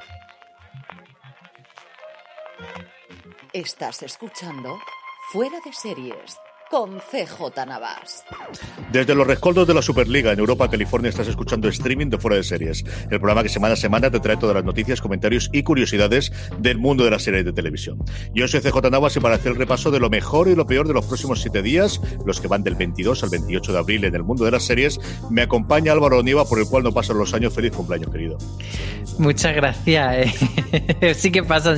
Estás escuchando Fuera de Series con CJ Navas. Desde los rescoldos de la Superliga en Europa, California, estás escuchando streaming de Fuera de Series, el programa que semana a semana te trae todas las noticias, comentarios y curiosidades del mundo de las series de televisión. Yo soy CJ Navas y para hacer el repaso de lo mejor y lo peor de los próximos 7 días, los que van del 22 al 28 de abril en el mundo de las series, me acompaña Álvaro Onieva, por el cual no pasan los años. Feliz cumpleaños, querido. Muchas gracias. Sí que pasan.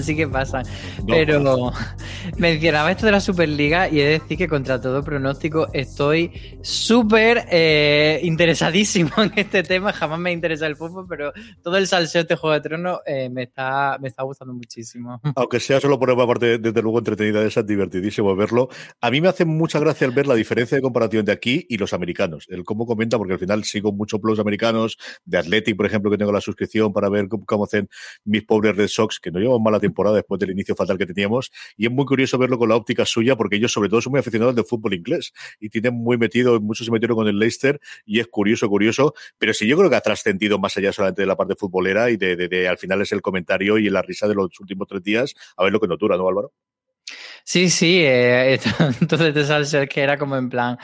No, pero mencionaba esto de la Superliga y he de decir que contra todo pronóstico estoy súper interesadísimo en este tema. Jamás me interesa el fútbol, pero todo el salseo de Juego de Tronos me está gustando muchísimo. Aunque sea solo por una parte, desde luego, entretenida de esa, es divertidísimo verlo. A mí me hace mucha gracia el ver la diferencia de comparación de aquí y los americanos. El cómo comenta, porque al final sigo mucho los americanos, de Athletic, por ejemplo, que tengo la suscripción para ver cómo hacen mis pobres Red Sox, que no llevan mala temporada después del inicio fatal que teníamos, y es muy curioso verlo con la óptica suya, porque ellos sobre todo son muy aficionados del fútbol inglés, y tienen muy metido, muchos se metieron con el Leicester, y es curioso, pero sí, yo creo que ha trascendido más allá solamente de la parte futbolera, y de al final es el comentario y la risa de los últimos 3 días, a ver lo que nos dura, ¿no, Álvaro? Sí, entonces te salseo que era como en plan,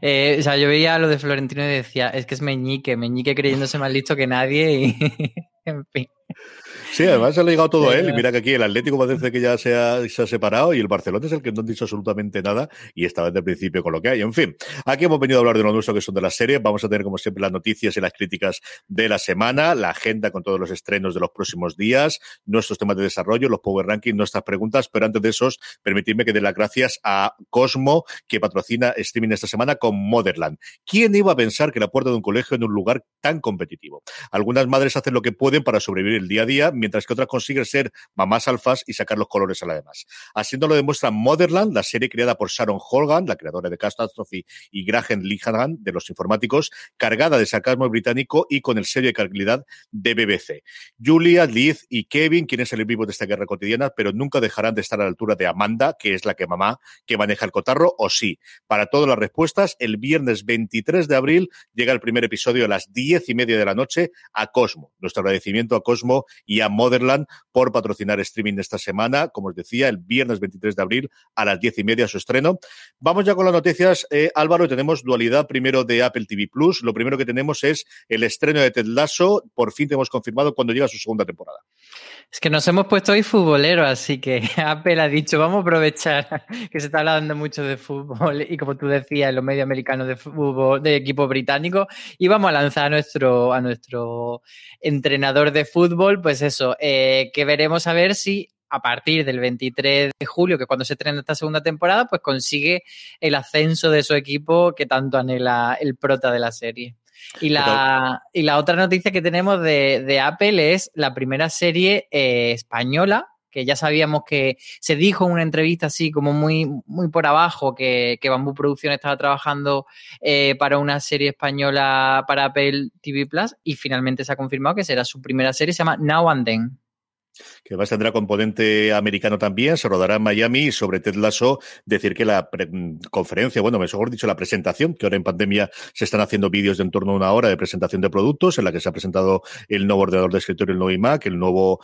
o sea, yo veía lo de Florentino y decía, es que es Meñique creyéndose más listo que nadie y en fin. Sí, además se ha ligado todo a él, y mira que aquí el Atlético parece que ya se ha separado y el Barcelona es el que no ha dicho absolutamente nada y está desde el principio con lo que hay. En fin, aquí hemos venido a hablar de lo nuestro, que son de las series. Vamos a tener como siempre las noticias y las críticas de la semana, la agenda con todos los estrenos de los próximos días, nuestros temas de desarrollo, los Power Rankings, nuestras preguntas, pero antes de esos, permitidme que dé las gracias a Cosmo, que patrocina streaming esta semana con Motherland. ¿Quién iba a pensar que la puerta de un colegio en un lugar tan competitivo? Algunas madres hacen lo que pueden para sobrevivir el día a día, mientras que otras consiguen ser mamás alfas y sacar los colores a la demás. Así nos lo demuestra Motherland, la serie creada por Sharon Horgan, la creadora de Catastrophe, y Graham Linehan, de los informáticos, cargada de sarcasmo británico y con el sello de calidad de BBC. Julia, Liz y Kevin quieren salir vivos de esta guerra cotidiana, pero nunca dejarán de estar a la altura de Amanda, que es la que mamá que maneja el cotarro, o sí. Para todas las respuestas, el viernes 23 de abril llega el primer episodio a las 10:30 de la noche a Cosmo. Nuestro agradecimiento a Cosmo y a Motherland por patrocinar streaming esta semana, como os decía, el viernes 23 de abril a las 10:30 su estreno. Vamos ya con las noticias, Álvaro. Tenemos dualidad primero de Apple TV+. Lo primero que tenemos es el estreno de Ted Lasso. Por fin te hemos confirmado cuando llega su segunda temporada. Es que nos hemos puesto hoy futboleros, así que Apple ha dicho, vamos a aprovechar que se está hablando mucho de fútbol y, como tú decías, en los medios americanos de fútbol, de equipo británico, y vamos a lanzar a nuestro entrenador de fútbol, pues eso, que veremos a ver si a partir del 23 de julio, que es cuando se estrena esta segunda temporada, pues consigue el ascenso de su equipo que tanto anhela el prota de la serie. Y la otra noticia que tenemos de Apple es la primera serie española, que ya sabíamos que se dijo en una entrevista así como muy, muy por abajo que Bambú Producciones estaba trabajando para una serie española para Apple TV Plus, y finalmente se ha confirmado que será su primera serie, se llama Now and Then. Que además tendrá componente americano también, se rodará en Miami. Y sobre Ted Lasso, decir que la conferencia, mejor dicho, la presentación, que ahora en pandemia se están haciendo vídeos de en torno a 1 hora de presentación de productos, en la que se ha presentado el nuevo ordenador de escritorio, el nuevo iMac, el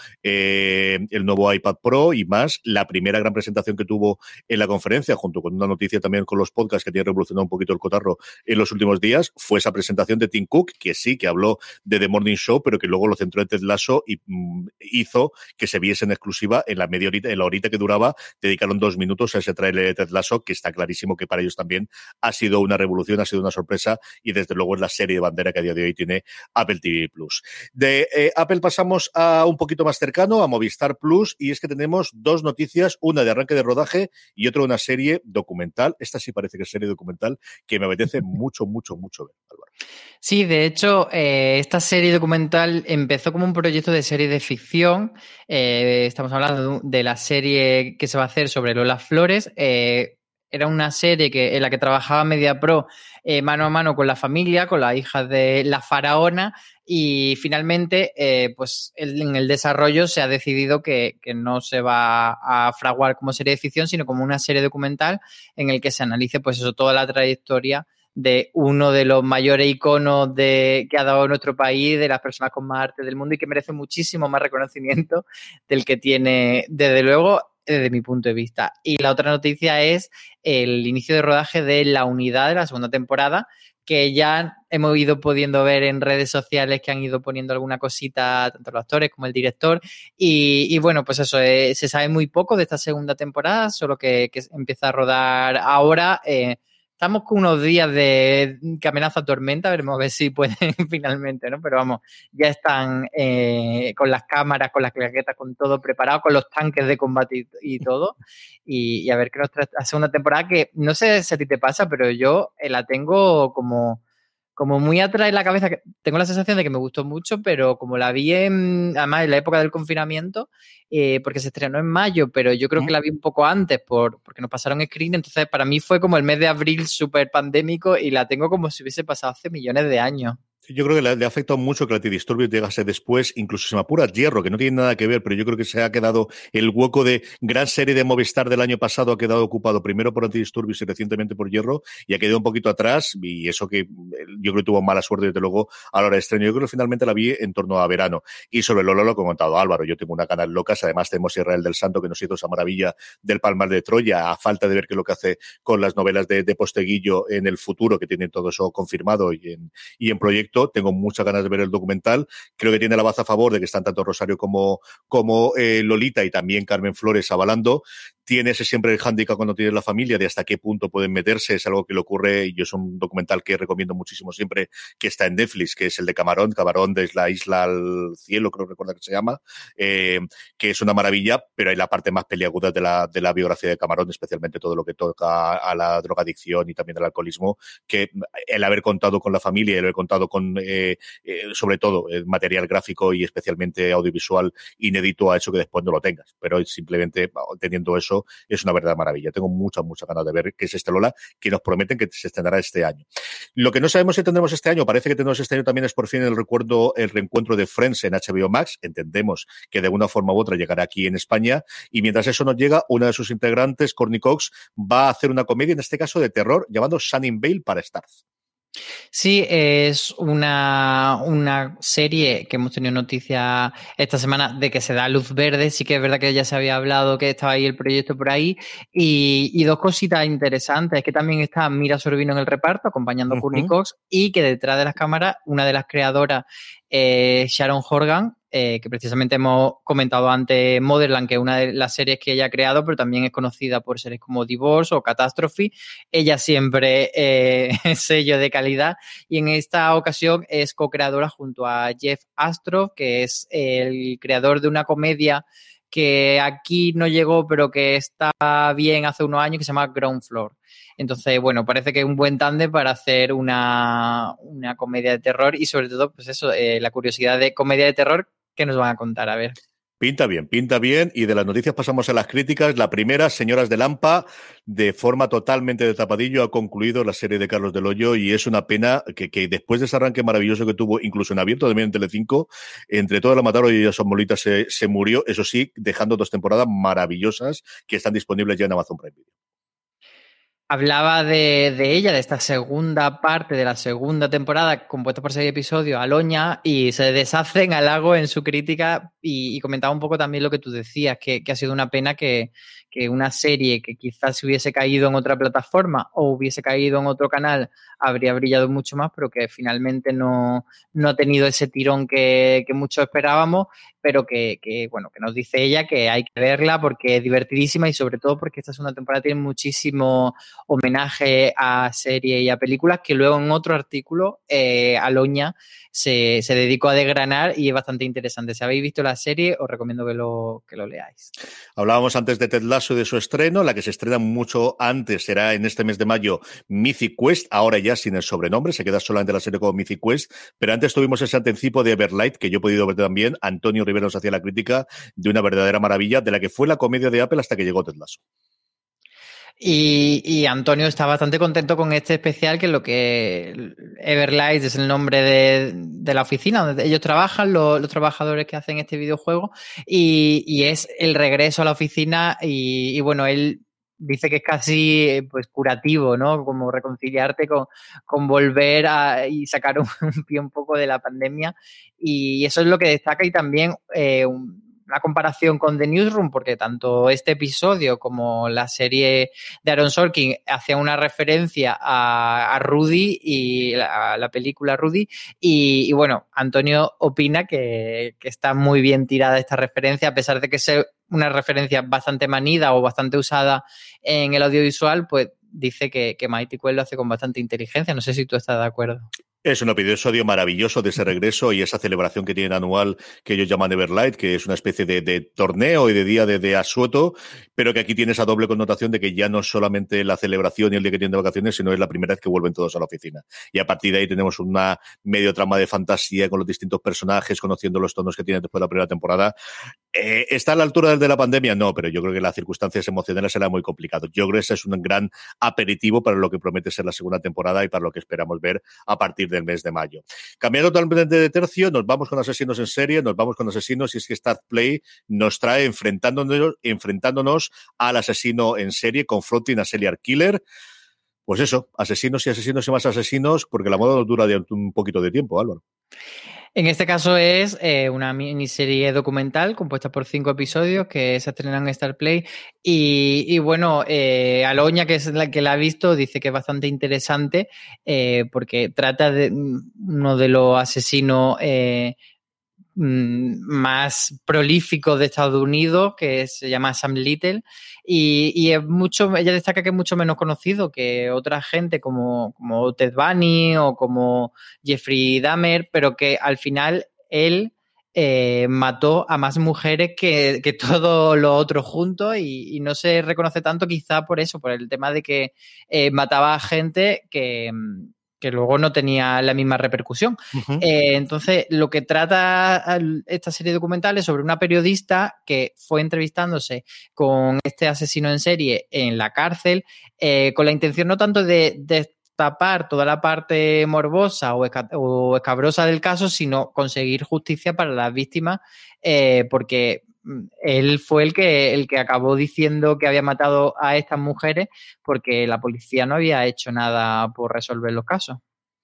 nuevo iPad Pro y más. La primera gran presentación que tuvo en la conferencia, junto con una noticia también con los podcasts que tiene revolucionado un poquito el cotarro en los últimos días, fue esa presentación de Tim Cook, que sí, que habló de The Morning Show, pero que luego lo centró en Ted Lasso y hizo que se viese en exclusiva en la media horita, en la horita que duraba, dedicaron 2 minutos a ese trailer de Ted Lasso, que está clarísimo que para ellos también ha sido una revolución, ha sido una sorpresa, y desde luego es la serie de bandera que a día de hoy tiene Apple TV+. De Apple pasamos a un poquito más cercano, a Movistar Plus, y es que tenemos 2 noticias, una de arranque de rodaje y otra una serie documental. Esta sí parece que es serie documental, que me apetece mucho ver, Álvaro. Sí, de hecho, esta serie documental empezó como un proyecto de serie de ficción. Estamos hablando de la serie que se va a hacer sobre Lola Flores. Era una serie en la que trabajaba MediaPro mano a mano con la familia, con la hija de la faraona, y finalmente pues en el desarrollo se ha decidido que no se va a fraguar como serie de ficción, sino como una serie documental en el que se analice pues eso, toda la trayectoria de uno de los mayores iconos que ha dado nuestro país, de las personas con más arte del mundo y que merece muchísimo más reconocimiento del que tiene, desde luego, desde mi punto de vista. Y la otra noticia es el inicio de rodaje de La Unidad de la segunda temporada, que ya hemos ido pudiendo ver en redes sociales que han ido poniendo alguna cosita, tanto los actores como el director. Y bueno, pues eso, se sabe muy poco de esta segunda temporada, solo que empieza a rodar ahora. Estamos con unos días de que amenaza tormenta, veremos a ver si pueden finalmente, ¿no? Pero vamos, ya están con las cámaras, con las claquetas, con todo preparado, con los tanques de combate y todo. Y a ver qué nos trae la segunda temporada, que no sé si a ti te pasa, pero yo la tengo como muy atrás en la cabeza. Tengo la sensación de que me gustó mucho, pero como la vi además en la época del confinamiento, porque se estrenó en mayo, pero yo creo que la vi un poco antes porque nos pasaron screen, entonces para mí fue como el mes de abril súper pandémico y la tengo como si hubiese pasado hace millones de años. Yo creo que le ha afectado mucho que la Antidisturbios llegase después, incluso si me apuras Hierro, que no tiene nada que ver, pero yo creo que se ha quedado el hueco de gran serie de Movistar del año pasado, ha quedado ocupado primero por Antidisturbios y recientemente por Hierro, y ha quedado un poquito atrás, y eso que yo creo que tuvo mala suerte desde luego a la hora de estreno. Yo creo que finalmente la vi en torno a verano. Y sobre Lola lo ha comentado Álvaro, yo tengo una ganas locas, además tenemos Israel del Santo que nos hizo esa maravilla del Palmar de Troya, a falta de ver qué es lo que hace con las novelas de Posteguillo en el futuro, que tienen todo eso confirmado y en proyecto. Tengo muchas ganas de ver el documental. Creo que tiene la baza a favor de que están tanto Rosario como Lolita y también Carmen Flores avalando. Tiene ese siempre el hándicap cuando tienes la familia de hasta qué punto pueden meterse. Es algo que le ocurre, y yo es un documental que recomiendo muchísimo siempre, que está en Netflix, que es el de Camarón. Camarón desde la isla al cielo, creo que recuerda que se llama, que es una maravilla, pero hay la parte más peliaguda de la biografía de Camarón, especialmente todo lo que toca a la drogadicción y también al alcoholismo, que el haber contado con la familia y el haber contado con sobre todo el material gráfico y especialmente audiovisual inédito ha hecho que después no lo tengas, pero simplemente teniendo eso es una verdadera maravilla. Tengo muchas ganas de ver qué es este Lola, que nos prometen que se estrenará este año. Lo que no sabemos si tendremos este año, parece que tendremos este año también, es por fin el reencuentro de Friends en HBO Max. Entendemos que de una forma u otra llegará aquí en España, y mientras eso nos llega, una de sus integrantes, Courtney Cox, va a hacer una comedia, en este caso de terror, llamando Sunnyvale para Starz. Sí, es una serie que hemos tenido noticia esta semana de que se da luz verde. Sí que es verdad que ya se había hablado que estaba ahí el proyecto por ahí. Y dos cositas interesantes, es que también está Mira Sorvino en el reparto, acompañando a Courtney Cox, y que detrás de las cámaras, una de las creadoras, Sharon Horgan, que precisamente hemos comentado antes, Motherland, que es una de las series que ella ha creado, pero también es conocida por series como Divorce o Catastrophe. Ella siempre es sello de calidad, y en esta ocasión es co-creadora junto a Jeff Astrof, que es el creador de una comedia que aquí no llegó, pero que está bien hace unos años, que se llama Ground Floor. Entonces, bueno, parece que es un buen tándem para hacer una comedia de terror, y sobre todo, pues eso, la curiosidad de comedia de terror que nos van a contar, a ver. Pinta bien, y de las noticias pasamos a las críticas. La primera, Señoras de Lampa, de forma totalmente de tapadillo, ha concluido la serie de Carlos del Hoyo, y es una pena que después de ese arranque maravilloso que tuvo, incluso en abierto también en Telecinco, entre todas la mataron y Son Molitas se murió, eso sí, dejando 2 temporadas maravillosas que están disponibles ya en Amazon Prime Video. Hablaba de ella, de esta segunda parte de la segunda temporada, compuesta por 6 episodios, Aloña, y se deshace en halago en su crítica, y comentaba un poco también lo que tú decías, que ha sido una pena que una serie que quizás se hubiese caído en otra plataforma o hubiese caído en otro canal habría brillado mucho más, pero que finalmente no ha tenido ese tirón que muchos esperábamos, pero que bueno, que nos dice ella que hay que verla porque es divertidísima, y sobre todo porque esta segunda temporada tiene muchísimo homenaje a series y a películas que luego en otro artículo Aloña se dedicó a desgranar, y es bastante interesante. Si habéis visto la serie, os recomiendo que lo leáis. Hablábamos antes de Ted Lasso y de su estreno. La que se estrena mucho antes será en este mes de mayo, Mythic Quest, ahora ya sin el sobrenombre, se queda solamente la serie como Mythic Quest, pero antes tuvimos ese anticipo de Everlight, que yo he podido ver también. Antonio Rivera nos hacía la crítica de una verdadera maravilla, de la que fue la comedia de Apple hasta que llegó Ted Lasso. Y Antonio está bastante contento con este especial, que lo que Everlight es el nombre de la oficina donde ellos trabajan, los trabajadores que hacen este videojuego, y es el regreso a la oficina, y bueno, él dice que es casi pues curativo, ¿no? Como reconciliarte con volver y sacar un pie un poco de la pandemia. Y eso es lo que destaca, y también una comparación con The Newsroom, porque tanto este episodio como la serie de Aaron Sorkin hacían una referencia a Rudy y a la película Rudy, y bueno, Antonio opina que está muy bien tirada esta referencia, a pesar de que sea una referencia bastante manida o bastante usada en el audiovisual, pues dice que Mighty Quest lo hace con bastante inteligencia. No sé si tú estás de acuerdo. Es un episodio maravilloso de ese regreso y esa celebración que tienen anual que ellos llaman Everlight, que es una especie de torneo y de día de asueto, pero que aquí tiene esa doble connotación de que ya no es solamente la celebración y el día que tienen de vacaciones, sino es la primera vez que vuelven todos a la oficina. Y a partir de ahí tenemos una medio trama de fantasía con los distintos personajes, conociendo los tonos que tienen después de la primera temporada. ¿Está a la altura del de la pandemia? No, pero yo creo que las circunstancias emocionales eran muy complicadas. Yo creo que ese es un gran aperitivo para lo que promete ser la segunda temporada y para lo que esperamos ver a partir del mes de mayo. Cambiando totalmente de tercio, nos vamos con asesinos en serie, nos vamos con asesinos, y es que Start Play nos trae enfrentándonos al asesino en serie, confronting a serial killer. Pues eso, asesinos y más asesinos, porque la moda nos dura de un poquito de tiempo, Álvaro. En este caso es una miniserie documental compuesta por 5 episodios que se estrenan en Star Play y bueno, Aloña, que es la que la ha visto, dice que es bastante interesante porque trata de uno de los asesinos más prolíficos de Estados Unidos, que se llama Sam Little, y es mucho, ella destaca que es mucho menos conocido que otra gente como Ted Bunny o como Jeffrey Dahmer, pero que al final él mató a más mujeres que todos los otros juntos y no se reconoce tanto, quizá por eso, por el tema de que mataba a gente que luego no tenía la misma repercusión. Uh-huh. Entonces, lo que trata esta serie documental es sobre una periodista que fue entrevistándose con este asesino en serie en la cárcel, con la intención no tanto de destapar toda la parte morbosa o escabrosa del caso, sino conseguir justicia para las víctimas, porque él fue el que acabó diciendo que había matado a estas mujeres porque la policía no había hecho nada por resolver los casos.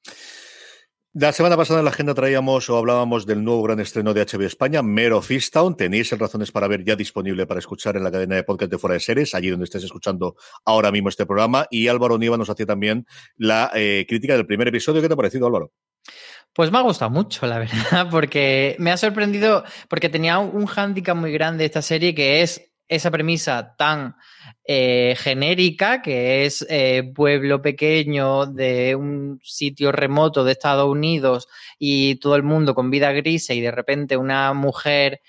La semana pasada en la agenda traíamos o hablábamos del nuevo gran estreno de HBO España, Mare of Easttown. Tenéis el Razones para Ver ya disponible para escuchar en la cadena de podcast de Fuera de Series, allí donde estés escuchando ahora mismo este programa. Y Álvaro Nieva nos hacía también la crítica del primer episodio. ¿Qué te ha parecido, Álvaro? Pues me ha gustado mucho, la verdad, porque me ha sorprendido, porque tenía un hándicap muy grande esta serie, que es esa premisa tan genérica, que es pueblo pequeño de un sitio remoto de Estados Unidos y todo el mundo con vida gris, y de repente una mujer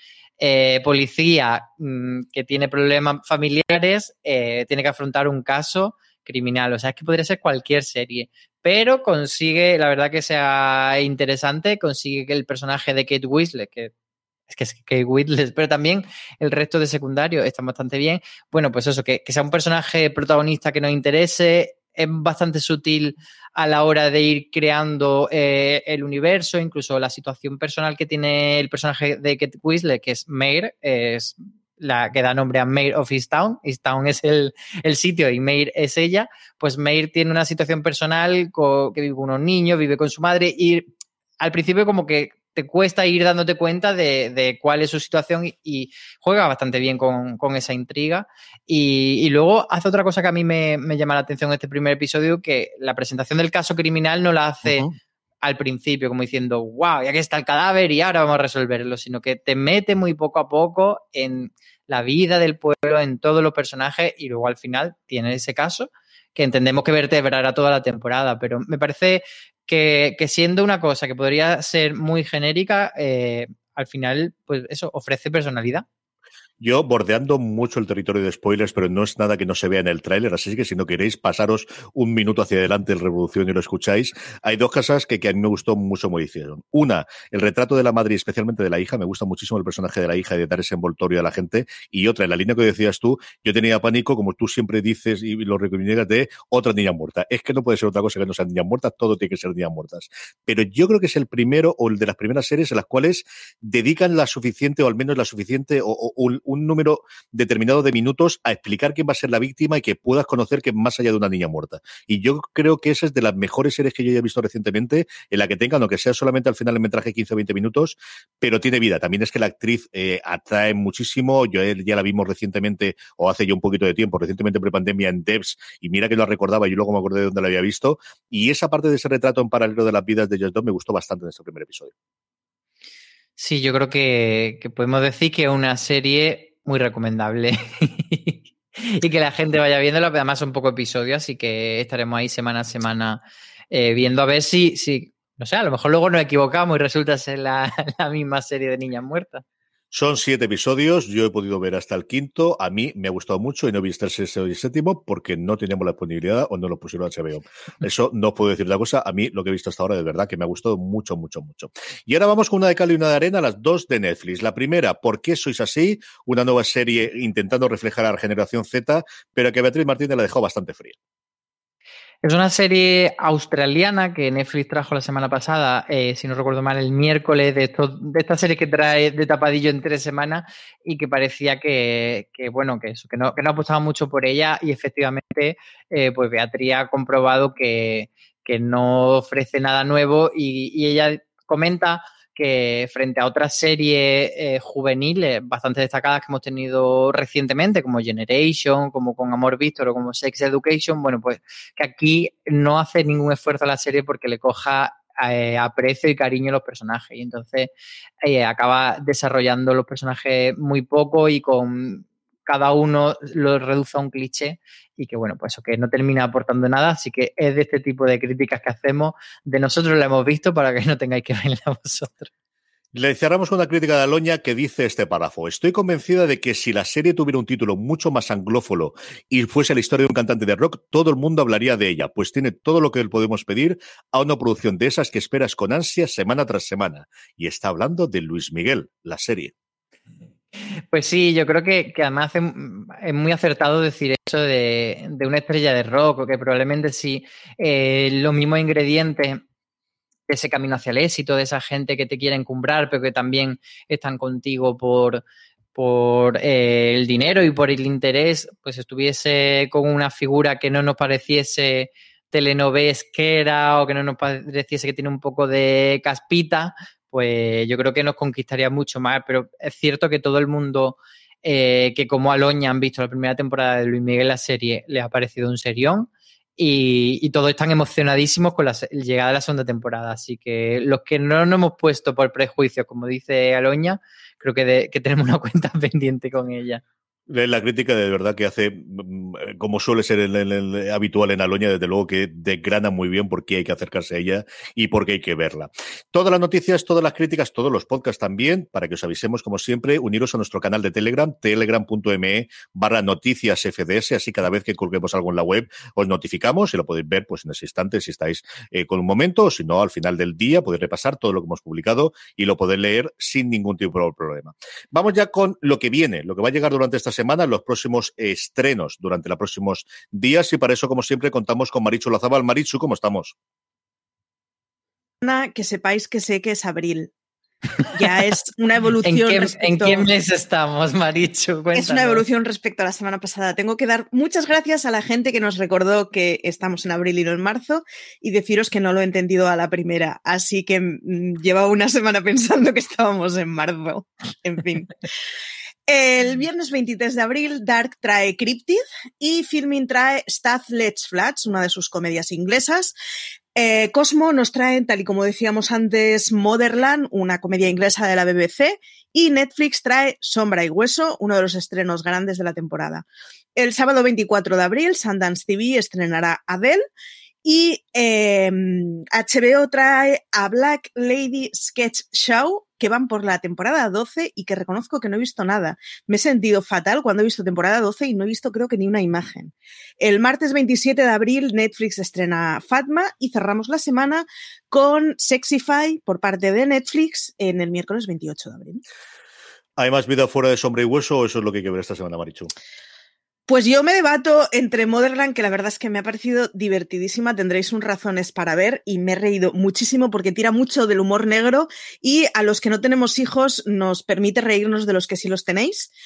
policía que tiene problemas familiares tiene que afrontar un caso criminal. O sea, es que podría ser cualquier serie, pero consigue, la verdad que sea interesante, consigue que el personaje de Kate Winslet, que Kate Winslet, pero también el resto de secundarios están bastante bien. Bueno, pues eso, que sea un personaje protagonista que nos interese, es bastante sutil a la hora de ir creando el universo, incluso la situación personal que tiene el personaje de Kate Winslet, que es Mare, es la que da nombre a Mare of Easttown. Easttown es el sitio y Mare es ella. Pues Mare tiene una situación personal que vive con unos niños, vive con su madre, y al principio como que te cuesta ir dándote cuenta de cuál es su situación y juega bastante bien con esa intriga. Y luego hace otra cosa que a mí me llama la atención en este primer episodio, que la presentación del caso criminal no la hace al principio como diciendo, wow, y aquí está el cadáver y ahora vamos a resolverlo, sino que te mete muy poco a poco en la vida del pueblo, en todos los personajes, y luego al final tiene ese caso que entendemos que vertebrará toda la temporada, pero me parece que siendo una cosa que podría ser muy genérica, al final, pues eso, ofrece personalidad. Yo bordeando mucho el territorio de spoilers, pero no es nada que no se vea en el tráiler, así que si no queréis pasaros un minuto hacia adelante en Revolución y lo escucháis. Hay dos cosas que a mí me gustó mucho como hicieron. Una, el retrato de la madre y especialmente de la hija. Me gusta muchísimo el personaje de la hija y de dar ese envoltorio a la gente. Y otra, en la línea que decías tú, yo tenía pánico, como tú siempre dices y lo recomiendas, de otra niña muerta. Es que no puede ser otra cosa que no sean niñas muertas, todo tiene que ser niñas muertas. Pero yo creo que es el primero o el de las primeras series en las cuales dedican la suficiente o al menos la suficiente o un número determinado de minutos a explicar quién va a ser la víctima y que puedas conocer que es más allá de una niña muerta. Y yo creo que esa es de las mejores series que yo haya visto recientemente, en la que tengan, aunque sea solamente al final el metraje 15 o 20 minutos, pero tiene vida. También es que la actriz atrae muchísimo. Yo ya la vimos recientemente, o hace ya un poquito de tiempo, recientemente prepandemia en Devs, y mira que lo recordaba, yo luego me acordé de dónde la había visto, y esa parte de ese retrato en paralelo de las vidas de ellos dos me gustó bastante en este primer episodio. Sí, yo creo que podemos decir que es una serie muy recomendable y que la gente vaya viéndola. Además son pocos episodios, así que estaremos ahí semana a semana viendo a ver si, no sé, a lo mejor luego nos equivocamos y resulta ser la misma serie de niñas muertas. Son 7 episodios, yo he podido ver hasta el 5º, a mí me ha gustado mucho y no he visto el 6º y el 7º porque no teníamos la disponibilidad o no lo pusieron a HBO. Eso no puedo decir la cosa, a mí lo que he visto hasta ahora de verdad que me ha gustado mucho, mucho, mucho. Y ahora vamos con una de cal y una de arena, las dos de Netflix. La primera, ¿Por qué sois así? Una nueva serie intentando reflejar a la generación Z, pero que Beatriz Martínez la dejó bastante fría. Es una serie australiana que Netflix trajo la semana pasada, si no recuerdo mal, el miércoles, de esta serie que trae de tapadillo en 3 semanas y que parecía que no apostaba mucho por ella y efectivamente pues Beatriz ha comprobado que no ofrece nada nuevo y ella comenta que frente a otras series juveniles bastante destacadas que hemos tenido recientemente, como Generation, como Con Amor Víctor o como Sex Education, bueno, pues que aquí no hace ningún esfuerzo a la serie porque le coja aprecio y cariño a los personajes. Y entonces acaba desarrollando los personajes muy poco y con cada uno lo reduce a un cliché y que, bueno, pues eso que no termina aportando nada. Así que es de este tipo de críticas que hacemos. De nosotros la hemos visto para que no tengáis que verla vosotros. Le cerramos con una crítica de Aloña que dice este párrafo. Estoy convencida de que si la serie tuviera un título mucho más anglófono y fuese la historia de un cantante de rock, todo el mundo hablaría de ella, pues tiene todo lo que podemos pedir a una producción de esas que esperas con ansia semana tras semana. Y está hablando de Luis Miguel, la serie. Pues sí, yo creo que además es muy acertado decir eso de una estrella de rock, o que probablemente si los mismos ingredientes de ese camino hacia el éxito, de esa gente que te quiere encumbrar, pero que también están contigo por el dinero y por el interés, pues estuviese con una figura que no nos pareciese telenovesquera o que no nos pareciese que tiene un poco de caspita, pues yo creo que nos conquistaría mucho más. Pero es cierto que todo el mundo que como Aloña han visto la primera temporada de Luis Miguel, la serie, les ha parecido un serión. Y todos están emocionadísimos con la llegada de la segunda temporada. Así que los que no nos hemos puesto por prejuicios, como dice Aloña, creo que tenemos una cuenta pendiente con ella. La crítica de verdad que hace, como suele ser el habitual en Aloña, desde luego que desgrana muy bien por qué hay que acercarse a ella y por qué hay que verla. Todas las noticias, todas las críticas, todos los podcasts también, para que os avisemos, como siempre, uniros a nuestro canal de Telegram, telegram.me/noticiasfds, así cada vez que colguemos algo en la web os notificamos y lo podéis ver pues en ese instante si estáis con un momento, o si no, al final del día podéis repasar todo lo que hemos publicado y lo podéis leer sin ningún tipo de problema. Vamos ya con lo que viene, lo que va a llegar durante esta semana, los próximos estrenos durante los próximos días, y para eso, como siempre, contamos con Marichu Lazabal. Marichu, ¿cómo estamos? Que sepáis que sé que es abril. Ya es una evolución. ¿En qué mes estamos, Marichu? Cuéntanos. Es una evolución respecto a la semana pasada. Tengo que dar muchas gracias a la gente que nos recordó que estamos en abril y no en marzo, y deciros que no lo he entendido a la primera. Así que llevaba una semana pensando que estábamos en marzo. En fin. El viernes 23 de abril, Dark trae Cryptid y Filmin trae Stath Let's Flats, una de sus comedias inglesas. Cosmo nos trae, tal y como decíamos antes, Motherland, una comedia inglesa de la BBC, y Netflix trae Sombra y Hueso, uno de los estrenos grandes de la temporada. El sábado 24 de abril, Sundance TV estrenará Adele, y HBO trae a Black Lady Sketch Show, que van por la temporada 12 y que reconozco que no he visto nada. Me he sentido fatal cuando he visto temporada 12 y no he visto creo que ni una imagen. El martes 27 de abril Netflix estrena Fatma y cerramos la semana con Sexify por parte de Netflix en el miércoles 28 de abril. ¿Hay más vida fuera de Sombra y Hueso o eso es lo que hay que ver esta semana, Marichu? Pues yo me debato entre Motherland, que la verdad es que me ha parecido divertidísima, tendréis un razones para ver, y me he reído muchísimo porque tira mucho del humor negro y a los que no tenemos hijos nos permite reírnos de los que sí los tenéis.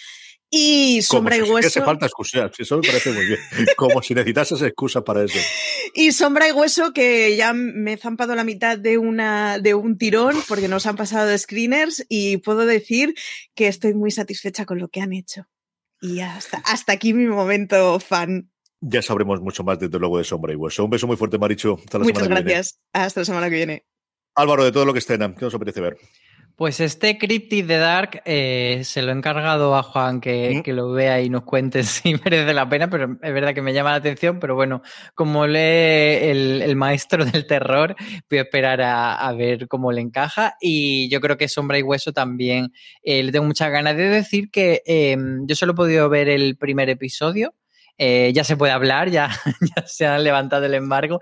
Y Sombra y Hueso... Que hace falta excusas, eso me parece muy bien. Como si necesitases excusas para eso. Y Sombra y Hueso, que ya me he zampado la mitad de un tirón porque nos han pasado de screeners y puedo decir que estoy muy satisfecha con lo que han hecho. Y hasta aquí mi momento fan. Ya sabremos mucho más desde luego de Sombra y Hueso. Un beso muy fuerte, Marichu. Hasta la Muchas semana que gracias. Viene. Hasta la semana que viene. Álvaro, de todo lo que estrena, ¿qué nos apetece ver? Pues este Cryptid de Dark se lo he encargado a Juan que lo vea y nos cuente si merece la pena, pero es verdad que me llama la atención, pero bueno, como lee el maestro del terror, voy a esperar a ver cómo le encaja, y yo creo que Sombra y Hueso también le tengo muchas ganas de decir que yo solo he podido ver el primer episodio. Ya se puede hablar, ya se ha levantado el embargo,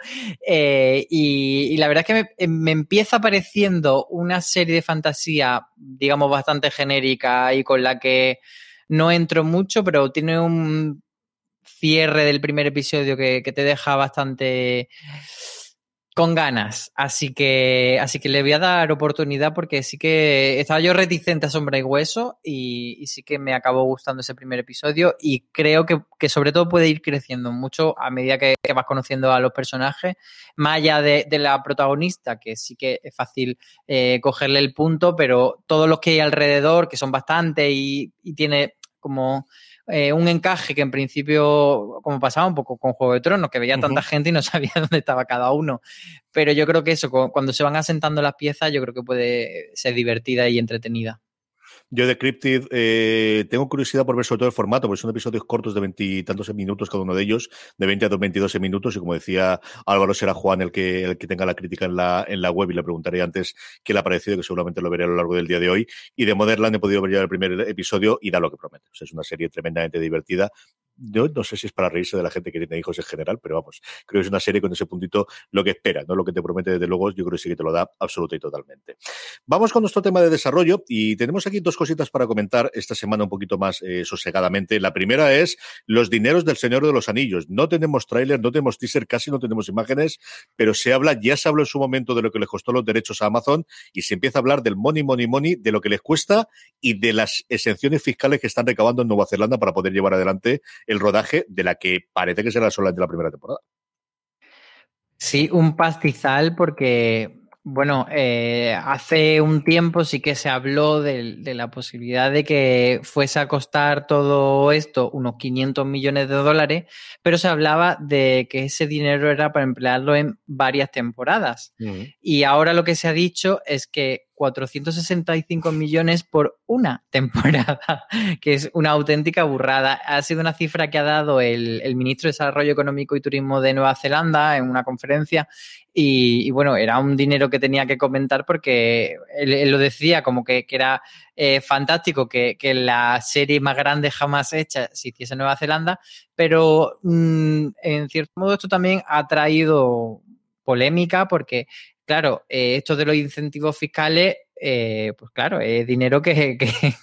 y la verdad es que me empieza pareciendo una serie de fantasía, digamos, bastante genérica y con la que no entro mucho, pero tiene un cierre del primer episodio que te deja bastante con ganas, así que le voy a dar oportunidad porque sí que estaba yo reticente a Sombra y Hueso y sí que me acabó gustando ese primer episodio, y creo que sobre todo puede ir creciendo mucho a medida que vas conociendo a los personajes, más allá de la protagonista, que sí que es fácil cogerle el punto, pero todos los que hay alrededor, que son bastantes y tiene como... un encaje que en principio, como pasaba un poco con Juego de Tronos, que veía tanta gente y no sabía dónde estaba cada uno. Pero yo creo que eso, cuando se van asentando las piezas, yo creo que puede ser divertida y entretenida. Yo de Cryptid tengo curiosidad por ver sobre todo el formato, porque son episodios cortos de 20 y tantos minutos cada uno de ellos, de 20 a 22 minutos, y como decía Álvaro, será Juan el que tenga la crítica en la web, y le preguntaré antes qué le ha parecido, que seguramente lo veré a lo largo del día de hoy. Y de Motherland he podido ver ya el primer episodio y da lo que promete. O sea, es una serie tremendamente divertida. Yo no sé si es para reírse de la gente que tiene hijos en general, pero vamos, creo que es una serie con ese puntito lo que espera, no lo que te promete desde luego, yo creo que sí que te lo da absoluta y totalmente. Vamos con nuestro tema de desarrollo, y tenemos aquí dos cositas para comentar esta semana un poquito más sosegadamente. La primera es los dineros del Señor de los Anillos. No tenemos tráiler, no tenemos teaser, casi no tenemos imágenes, pero ya se habló en su momento de lo que les costó los derechos a Amazon, y se empieza a hablar del money, de lo que les cuesta y de las exenciones fiscales que están recabando en Nueva Zelanda para poder llevar adelante el rodaje de la que parece que será solamente la primera temporada. Sí, un pastizal porque, bueno, hace un tiempo sí que se habló de la posibilidad de que fuese a costar todo esto unos 500 millones de dólares, pero se hablaba de que ese dinero era para emplearlo en varias temporadas. Y ahora lo que se ha dicho es que 465 millones por una temporada, que es una auténtica burrada. Ha sido una cifra que ha dado el ministro de Desarrollo Económico y Turismo de Nueva Zelanda en una conferencia, y bueno, era un dinero que tenía que comentar porque él lo decía como que era fantástico que la serie más grande jamás hecha se hiciese en Nueva Zelanda, pero en cierto modo esto también ha traído polémica porque, claro, esto de los incentivos fiscales, pues claro, es dinero que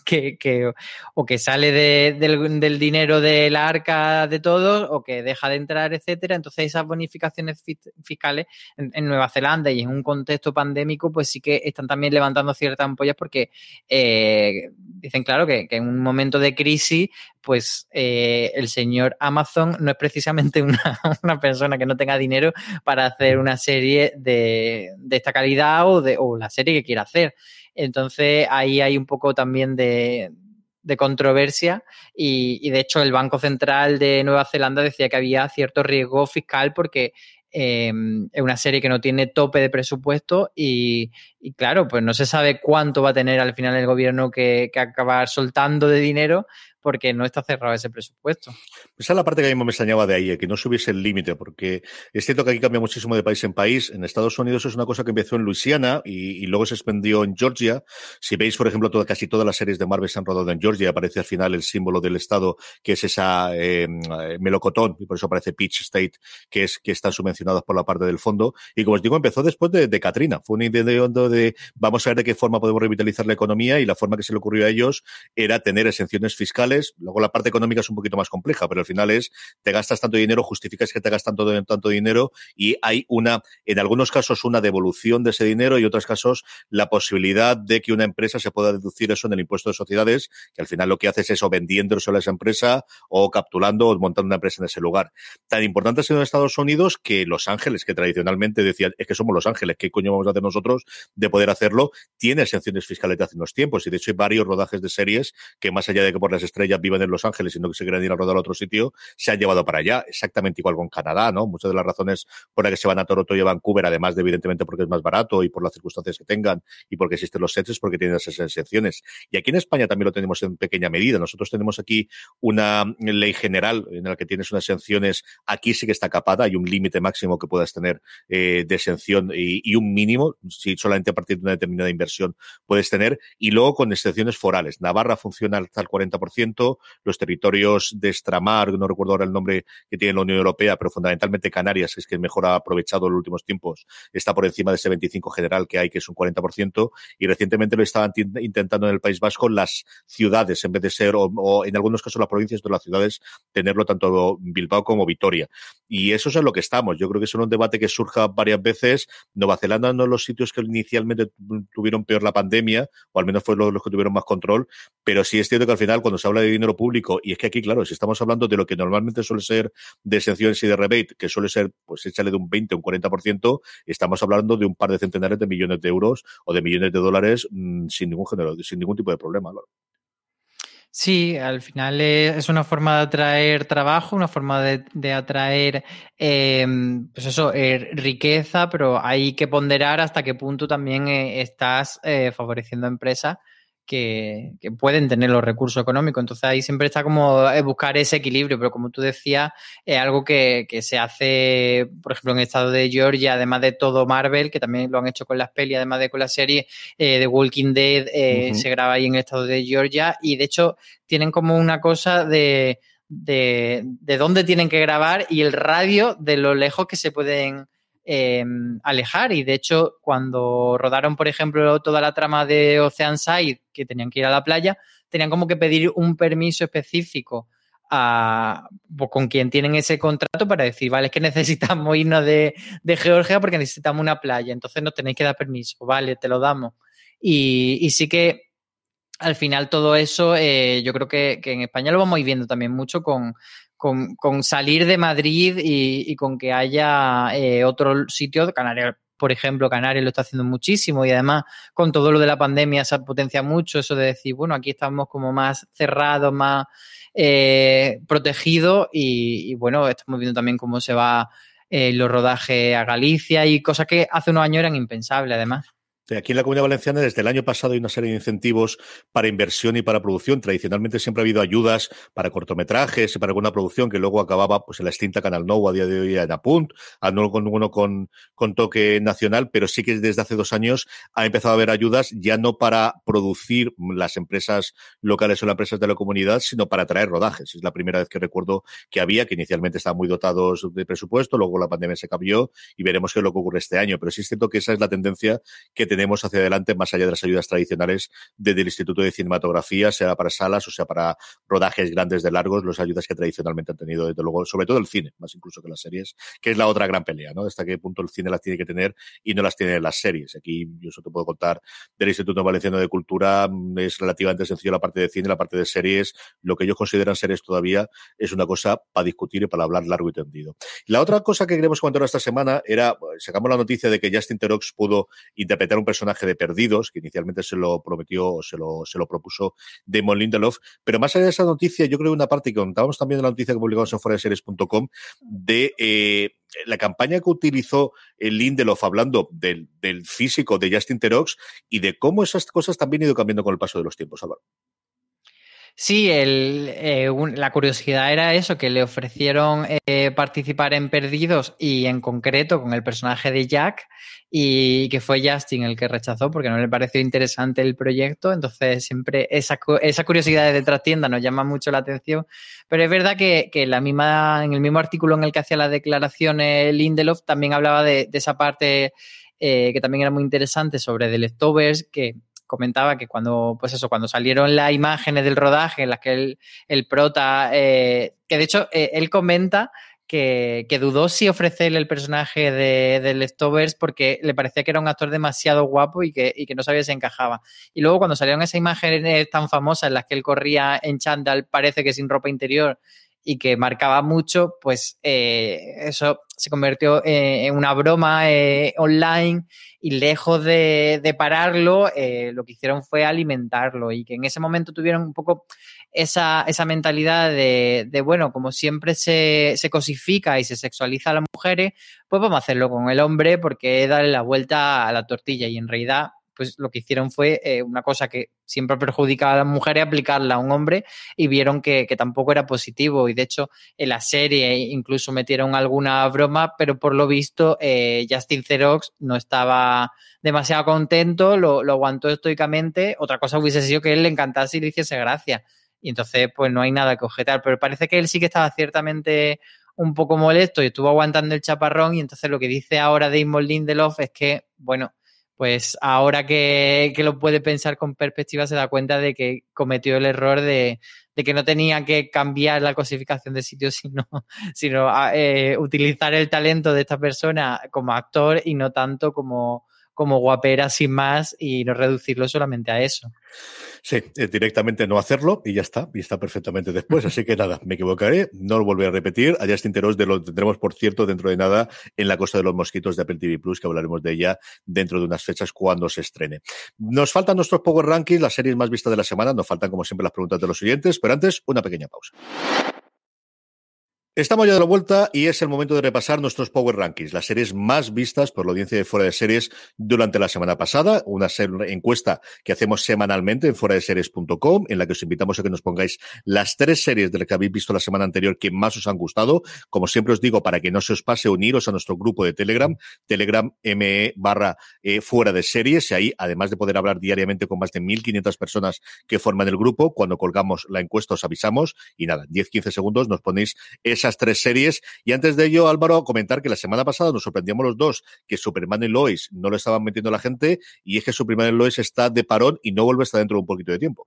o que sale del dinero de la arca de todos o que deja de entrar, etcétera. Entonces esas bonificaciones fiscales en Nueva Zelanda y en un contexto pandémico, pues sí que están también levantando ciertas ampollas porque dicen, claro, que en un momento de crisis, pues el señor Amazon no es precisamente una persona que no tenga dinero para hacer una serie de esta calidad o la serie que quiera hacer. Entonces ahí hay un poco también de controversia y de hecho el Banco Central de Nueva Zelanda decía que había cierto riesgo fiscal porque es una serie que no tiene tope de presupuesto y claro, pues no se sabe cuánto va a tener al final el gobierno que acabar soltando de dinero porque no está cerrado ese presupuesto. Esa es la parte que a mí me extrañaba de ahí, que no subiese el límite, porque es cierto que aquí cambia muchísimo de país en país. En Estados Unidos es una cosa que empezó en Luisiana y luego se expandió en Georgia. Si veis, por ejemplo, casi todas las series de Marvel se han rodado en Georgia, aparece al final el símbolo del estado, que es esa melocotón, y por eso aparece Peach State, que están subvencionados por la parte del fondo. Y como os digo, empezó después de Katrina. Fue una idea de vamos a ver de qué forma podemos revitalizar la economía, y la forma que se le ocurrió a ellos era tener exenciones fiscales final es, luego la parte económica es un poquito más compleja, pero al final es, te gastas tanto dinero, justificas que te gastas tanto dinero y hay en algunos casos una devolución de ese dinero y en otros casos la posibilidad de que una empresa se pueda deducir eso en el impuesto de sociedades, que al final lo que hace es eso, vendiéndoselo a esa empresa o capturando o montando una empresa en ese lugar. Tan importante ha sido en Estados Unidos que Los Ángeles, que tradicionalmente decían, es que somos Los Ángeles, ¿qué coño vamos a hacer nosotros de poder hacerlo? Tiene exenciones fiscales de hace unos tiempos y de hecho hay varios rodajes de series que más allá de que por las estrellas vivan en Los Ángeles, sino que se quieran ir a rodar a otro sitio, se han llevado para allá. Exactamente igual con Canadá, ¿no? Muchas de las razones por las que se van a Toronto y a Vancouver, además de evidentemente porque es más barato y por las circunstancias que tengan y porque existen los sets, es porque tienen esas exenciones. Y aquí en España también lo tenemos en pequeña medida. Nosotros tenemos aquí una ley general en la que tienes unas exenciones. Aquí sí que está capada, hay un límite máximo que puedas tener de exención y un mínimo, si solamente a partir de una determinada inversión puedes tener, y luego con excepciones forales. Navarra funciona hasta el 40%, los territorios de extramar, no recuerdo ahora el nombre que tiene la Unión Europea, pero fundamentalmente Canarias, es que mejor ha aprovechado en los últimos tiempos, está por encima de ese 25 general que hay, que es un 40%, y recientemente lo estaban intentando en el País Vasco las ciudades, en vez de ser, o en algunos casos las provincias de las ciudades, tenerlo tanto Bilbao como Vitoria. Y eso es en lo que estamos. Yo creo que es un debate que surja varias veces. Nueva Zelanda no es los sitios que inicialmente tuvieron peor la pandemia, o al menos fue los que tuvieron más control, pero sí es cierto que al final cuando se habla de dinero público, y es que aquí, claro, si estamos hablando de lo que normalmente suele ser de exenciones y de rebate, que suele ser, pues échale de un 20 o un 40%, estamos hablando de un par de centenares de millones de euros o de millones de dólares sin ningún tipo de problema, claro. Sí, al final es una forma de atraer trabajo, una forma de atraer pues eso, riqueza, pero hay que ponderar hasta qué punto también estás favoreciendo empresas que pueden tener los recursos económicos. Entonces ahí siempre está como buscar ese equilibrio, pero como tú decías, es algo que se hace, por ejemplo, en el estado de Georgia, además de todo Marvel, que también lo han hecho con las pelis, además de con la serie de Walking Dead, se graba ahí en el estado de Georgia, y de hecho tienen como una cosa de dónde tienen que grabar y el radio de lo lejos que se pueden alejar. Y de hecho, cuando rodaron, por ejemplo, toda la trama de Oceanside, que tenían que ir a la playa, tenían como que pedir un permiso específico con quien tienen ese contrato para decir, vale, es que necesitamos irnos de Georgia porque necesitamos una playa, entonces nos tenéis que dar permiso, vale, te lo damos. Y sí que al final todo eso, yo creo que en España lo vamos a ir viendo también mucho con salir de Madrid y con que haya otro sitio. Canarias, por ejemplo, Canarias lo está haciendo muchísimo, y además con todo lo de la pandemia se potencia mucho eso de decir, bueno, aquí estamos como más cerrados, más protegidos, y bueno, estamos viendo también cómo se va los rodajes a Galicia y cosas que hace unos años eran impensables, además. Aquí en la Comunidad Valenciana desde el año pasado hay una serie de incentivos para inversión y para producción. Tradicionalmente siempre ha habido ayudas para cortometrajes y para alguna producción que luego acababa pues en la extinta Canal Nou, a día de hoy en Apunt, con toque nacional, pero sí que desde hace 2 años ha empezado a haber ayudas ya no para producir las empresas locales o las empresas de la comunidad, sino para traer rodajes. Es la primera vez que recuerdo que había, que inicialmente estaban muy dotados de presupuesto, luego la pandemia se cambió y veremos qué es lo que ocurre este año. Pero sí es cierto que esa es la tendencia que tenemos hacia adelante, más allá de las ayudas tradicionales desde el Instituto de Cinematografía, sea para salas o sea para rodajes grandes de largos, las ayudas que tradicionalmente han tenido, desde luego, sobre todo el cine, más incluso que las series, que es la otra gran pelea, ¿no? Hasta qué punto el cine las tiene que tener y no las tiene las series. Aquí yo eso te puedo contar del Instituto Valenciano de Cultura, es relativamente sencillo la parte de cine, la parte de series, lo que ellos consideran series todavía es una cosa para discutir y para hablar largo y tendido. La otra cosa que queremos comentar esta semana era, sacamos la noticia de que Justin Theroux pudo interpretar un personaje de Perdidos, que inicialmente se lo prometió o se lo propuso Damon Lindelof, pero más allá de esa noticia, yo creo que una parte que contábamos también de la noticia que publicamos en fueradeseries.com de la campaña que utilizó el Lindelof hablando del físico de Justin Theroux y de cómo esas cosas también han ido cambiando con el paso de los tiempos, Álvaro. Sí, la curiosidad era eso, que le ofrecieron participar en Perdidos y en concreto con el personaje de Jack, y que fue Justin el que rechazó porque no le pareció interesante el proyecto. Entonces siempre esa curiosidad de trastienda nos llama mucho la atención, pero es verdad que en el mismo artículo en el que hacía las declaraciones Lindelof también hablaba de esa parte que también era muy interesante sobre The Leftovers, que comentaba que cuando salieron las imágenes del rodaje en las que el prota, que de hecho él comenta que dudó si ofrecerle el personaje de Leftovers porque le parecía que era un actor demasiado guapo y que no sabía si encajaba. Y luego cuando salieron esas imágenes tan famosas en las que él corría en chándal, parece que sin ropa interior, y que marcaba mucho, pues eso se convirtió en una broma online, y lejos de pararlo, lo que hicieron fue alimentarlo, y que en ese momento tuvieron un poco esa mentalidad de bueno, como siempre se cosifica y se sexualiza a las mujeres, pues vamos a hacerlo con el hombre porque es darle la vuelta a la tortilla, y en realidad pues lo que hicieron fue una cosa que siempre perjudica a las mujeres, aplicarla a un hombre, y vieron que tampoco era positivo, y de hecho en la serie incluso metieron alguna broma, pero por lo visto Justin Theroux no estaba demasiado contento, lo aguantó estoicamente. Otra cosa hubiese sido que a él le encantase y le hiciese gracia, y entonces pues no hay nada que objetar, pero parece que él sí que estaba ciertamente un poco molesto y estuvo aguantando el chaparrón, y entonces lo que dice ahora Damon Lindelof es que, bueno, pues ahora que lo puede pensar con perspectiva, se da cuenta de que cometió el error de que no tenía que cambiar la cosificación de sitio, sino utilizar el talento de esta persona como actor y no tanto como guapera sin más, y no reducirlo solamente a eso. Sí, directamente no hacerlo y ya está, y está perfectamente después. Así que nada, me equivocaré, no lo volveré a repetir. A Justin Theroux lo tendremos, por cierto, dentro de nada en La Costa de los Mosquitos de Apple TV Plus, que hablaremos de ella dentro de unas fechas cuando se estrene. Nos faltan nuestros Power Rankings, las series más vistas de la semana. Nos faltan, como siempre, las preguntas de los oyentes, pero antes, una pequeña pausa. Estamos ya de la vuelta y es el momento de repasar nuestros Power Rankings, las series más vistas por la audiencia de Fuera de Series durante la semana pasada, una encuesta que hacemos semanalmente en fueradeseries.com, en la que os invitamos a que nos pongáis las 3 series de las que habéis visto la semana anterior que más os han gustado. Como siempre os digo, para que no se os pase, uniros a nuestro grupo de Telegram ME/Fuera de Series, y ahí, además de poder hablar diariamente con más de 1.500 personas que forman el grupo, cuando colgamos la encuesta os avisamos, y nada, 10-15 segundos nos ponéis esas 3 series. Y antes de ello, Álvaro, comentar que la semana pasada nos sorprendíamos los dos que Superman y Lois no lo estaban metiendo la gente, y es que Superman y Lois está de parón y no vuelve hasta dentro de un poquito de tiempo.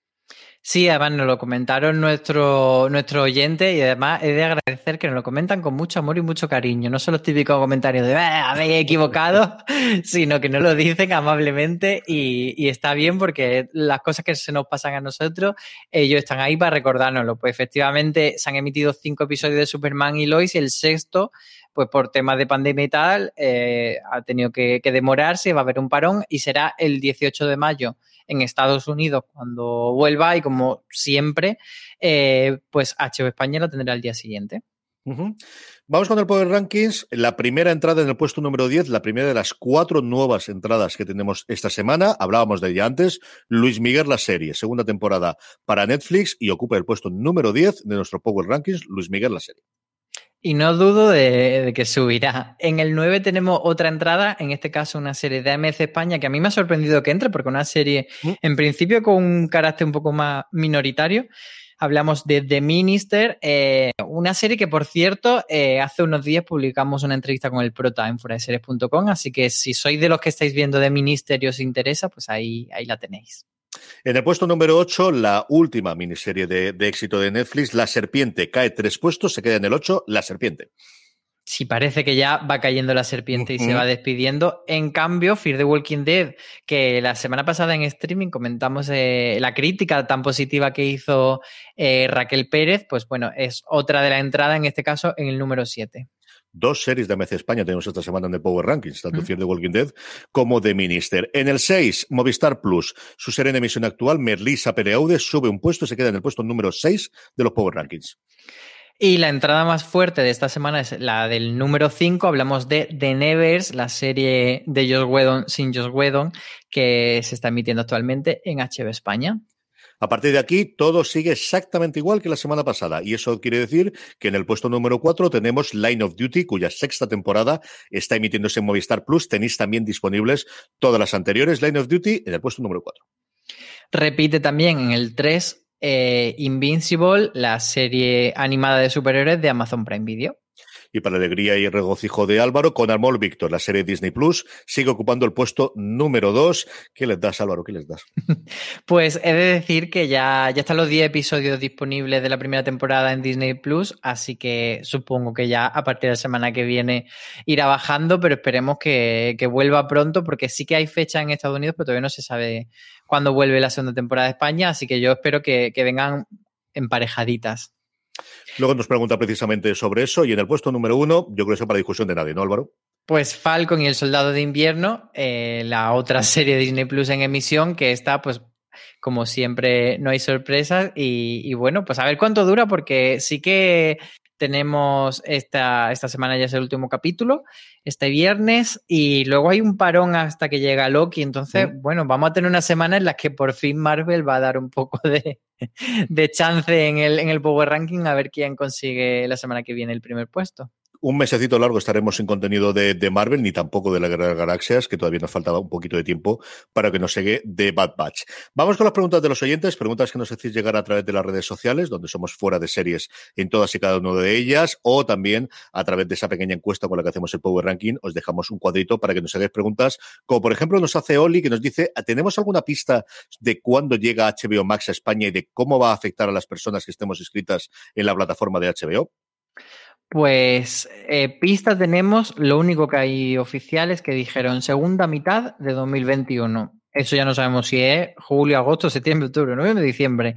Sí, además nos lo comentaron nuestro oyente, y además he de agradecer que nos lo comentan con mucho amor y mucho cariño. No son los típicos comentarios de habéis equivocado, sino que nos lo dicen amablemente, y está bien porque las cosas que se nos pasan a nosotros, ellos están ahí para recordárnoslo. Pues efectivamente se han emitido 5 episodios de Superman y Lois, y el 6º, pues por temas de pandemia y tal, ha tenido que demorarse, va a haber un parón, y será el 18 de mayo en Estados Unidos cuando vuelva, y como siempre, pues HBO España lo tendrá el día siguiente. Uh-huh. Vamos con el Power Rankings. La primera entrada en el puesto número 10, la primera de las 4 nuevas entradas que tenemos esta semana. Hablábamos de ella antes. Luis Miguel, la serie, segunda temporada para Netflix, y ocupa el puesto número 10 de nuestro Power Rankings, Luis Miguel, la serie. Y no dudo de que subirá. En el 9 tenemos otra entrada, en este caso una serie de AMC España, que a mí me ha sorprendido que entre, porque una serie en principio con un carácter un poco más minoritario. Hablamos de The Minister, una serie que, por cierto, hace unos días publicamos una entrevista con el prota en fueradeseries.com, así que si sois de los que estáis viendo The Minister y os interesa, pues ahí la tenéis. En el puesto número 8, la última miniserie de éxito de Netflix, La Serpiente, cae 3 puestos, se queda en el 8, La Serpiente. Sí, parece que ya va cayendo la serpiente y se va despidiendo. En cambio, Fear the Walking Dead, que la semana pasada en streaming comentamos la crítica tan positiva que hizo Raquel Pérez, pues bueno, es otra de la entrada, en este caso en el número 7. 2 series de AMC España tenemos esta semana en el Power Rankings, tanto Fear the Walking Dead como The Minister. En el 6, Movistar Plus, su serie en emisión actual, Merlisa Pereaude, sube un puesto y se queda en el puesto número 6 de los Power Rankings. Y la entrada más fuerte de esta semana es la del número 5. Hablamos de The Nevers, la serie de Joss Whedon sin Joss Whedon, que se está emitiendo actualmente en HBO España. A partir de aquí, todo sigue exactamente igual que la semana pasada, y eso quiere decir que en el puesto número 4 tenemos Line of Duty, cuya 6ª temporada está emitiéndose en Movistar Plus. Tenéis también disponibles todas las anteriores. Line of Duty en el puesto número 4. Repite también en el 3 Invincible, la serie animada de superhéroes de Amazon Prime Video. y para alegría y regocijo de Álvaro, con Amor Víctor, la serie Disney Plus, sigue ocupando el puesto número 2. ¿Qué les das, Álvaro? ¿Qué les das? Pues he de decir que ya están los 10 episodios disponibles de la primera temporada en Disney Plus, así que supongo que ya a partir de la semana que viene irá bajando, pero esperemos que vuelva pronto, porque sí que hay fecha en Estados Unidos, pero todavía no se sabe cuándo vuelve la segunda temporada de España, así que yo espero que vengan emparejaditas. Luego nos pregunta precisamente sobre eso, y en el puesto número 1, yo creo que eso para discusión de nadie, ¿no, Álvaro? Pues Falcon y el Soldado de Invierno, la otra serie de Disney Plus en emisión, que está, pues, como siempre, no hay sorpresas. Y bueno, pues a ver cuánto dura, porque sí que tenemos esta semana ya es el último capítulo, este viernes, y luego hay un parón hasta que llega Loki. Entonces, bueno, vamos a tener una semana en la que por fin Marvel va a dar un poco de chance en el Power Ranking, a ver quién consigue la semana que viene el primer puesto. Un mesecito largo estaremos sin contenido de Marvel, ni tampoco de la Guerra de las Galaxias, que todavía nos faltaba un poquito de tiempo para que nos llegue de Bad Batch. Vamos con las preguntas de los oyentes, preguntas que nos hacéis llegar a través de las redes sociales, donde somos Fuera de Series en todas y cada una de ellas, o también a través de esa pequeña encuesta con la que hacemos el Power Ranking, os dejamos un cuadrito para que nos hagáis preguntas, como por ejemplo nos hace Oli, que nos dice, ¿tenemos alguna pista de cuándo llega HBO Max a España y de cómo va a afectar a las personas que estemos inscritas en la plataforma de HBO? Pues pista tenemos, lo único que hay oficial es que dijeron segunda mitad de 2021. Eso ya no sabemos si es julio, agosto, septiembre, octubre, noviembre, diciembre.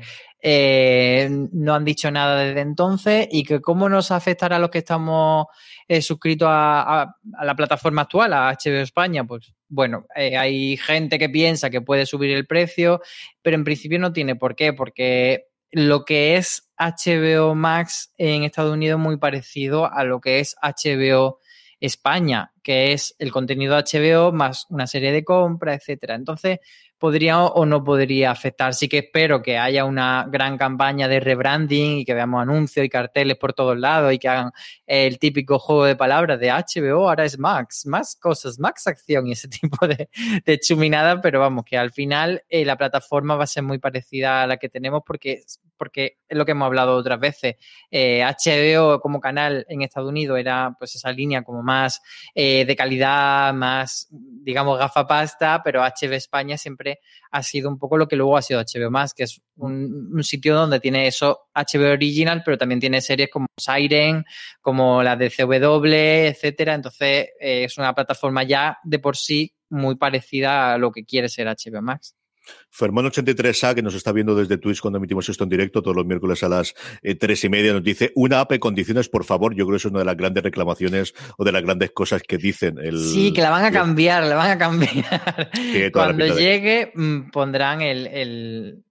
No han dicho nada desde entonces, y que cómo nos afectará a los que estamos suscritos a la plataforma actual, a HBO España. Pues bueno, hay gente que piensa que puede subir el precio, pero en principio no tiene por qué, porque lo que es HBO Max en Estados Unidos es muy parecido a lo que es HBO España, que es el contenido de HBO más una serie de compras, etcétera. Entonces, podría o no podría afectar. Sí que espero que haya una gran campaña de rebranding y que veamos anuncios y carteles por todos lados y que hagan el típico juego de palabras de HBO, ahora es Max, más cosas, Max acción y ese tipo de chuminada, pero vamos, que al final la plataforma va a ser muy parecida a la que tenemos porque es lo que hemos hablado otras veces. HBO como canal en Estados Unidos era pues esa línea como más de calidad, más, digamos, gafapasta, pero HBO España siempre ha sido un poco lo que luego ha sido HBO Max, que es un sitio donde tiene eso HBO Original, pero también tiene series como Siren, como las de CW, etcétera. Entonces es una plataforma ya de por sí muy parecida a lo que quiere ser HBO Max. Fermón83A, que nos está viendo desde Twitch cuando emitimos esto en directo todos los miércoles a las 3:30, nos dice, una app en condiciones, por favor. Yo creo que eso es una de las grandes reclamaciones o de las grandes cosas que dicen. Sí, que la van a cambiar, la van a cambiar. Cuando llegue pondrán el